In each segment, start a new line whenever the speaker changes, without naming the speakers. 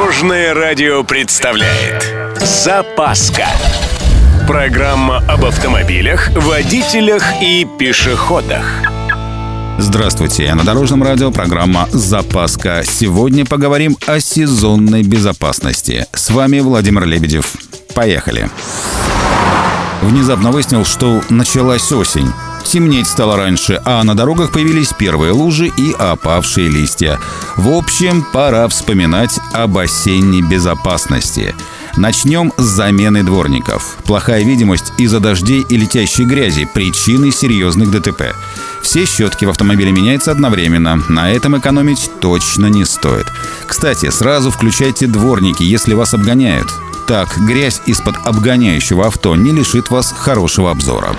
Дорожное радио представляет «Запаска». Программа об автомобилях, водителях и пешеходах.
Здравствуйте, на Дорожном радио программа «Запаска». Сегодня поговорим о сезонной безопасности. С вами Владимир Лебедев. Поехали. Внезапно выяснил, что началась осень. Темнеть стало раньше, а на дорогах появились первые лужи и опавшие листья. В общем, пора вспоминать об осенней безопасности. Начнем с замены дворников. Плохая видимость из-за дождей и летящей грязи – причины серьезных ДТП. Все щетки в автомобиле меняются одновременно. На этом экономить точно не стоит. Кстати, сразу включайте дворники, если вас обгоняют. Так, грязь из-под обгоняющего авто не лишит вас хорошего обзора.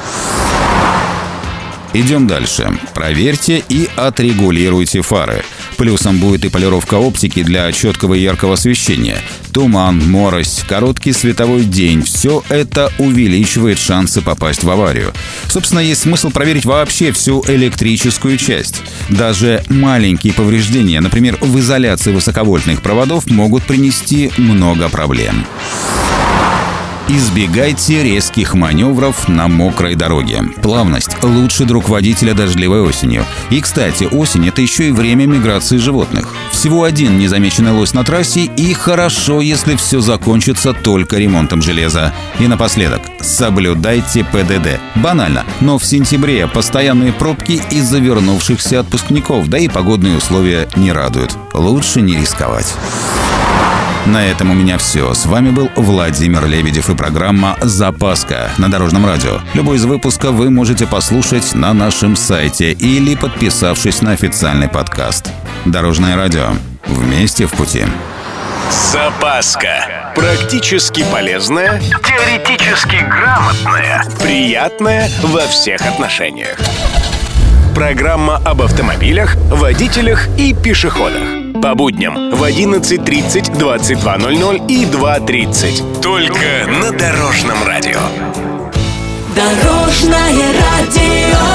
Идем дальше. Проверьте и отрегулируйте фары. Плюсом будет и полировка оптики для четкого и яркого освещения. Туман, морось, короткий световой день – все это увеличивает шансы попасть в аварию. Собственно, есть смысл проверить вообще всю электрическую часть. Даже маленькие повреждения, например, в изоляции высоковольтных проводов, могут принести много проблем. Избегайте резких маневров на мокрой дороге. Плавность – лучший друг водителя дождливой осенью. И, кстати, осень – это еще и время миграции животных. Всего один незамеченный лось на трассе, и хорошо, если все закончится только ремонтом железа. И напоследок, соблюдайте ПДД. Банально, но в сентябре постоянные пробки из-за вернувшихся отпускников, да и погодные условия не радуют. Лучше не рисковать. На этом у меня все. С вами был Владимир Лебедев и программа «Запаска» на Дорожном радио. Любой из выпусков вы можете послушать на нашем сайте или подписавшись на официальный подкаст. Дорожное радио. Вместе в пути.
«Запаска». Практически полезная, теоретически грамотная, приятная во всех отношениях. Программа об автомобилях, водителях и пешеходах. По будням в 11:30, 22:00 и 2:30. Только на Дорожном радио.
Дорожное радио.